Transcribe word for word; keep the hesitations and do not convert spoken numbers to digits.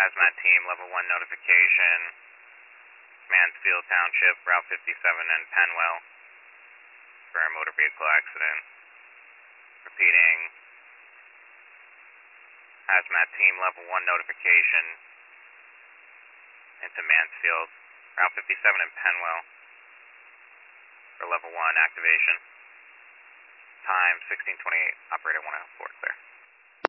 Hazmat team, level one notification. Mansfield Township, Route fifty-seven and Penwell for a motor vehicle accident. Repeating, Hazmat team, level one notification into Mansfield, Route fifty-seven and Penwell for level one activation. Time sixteen twenty-eight, operator one oh four, clear.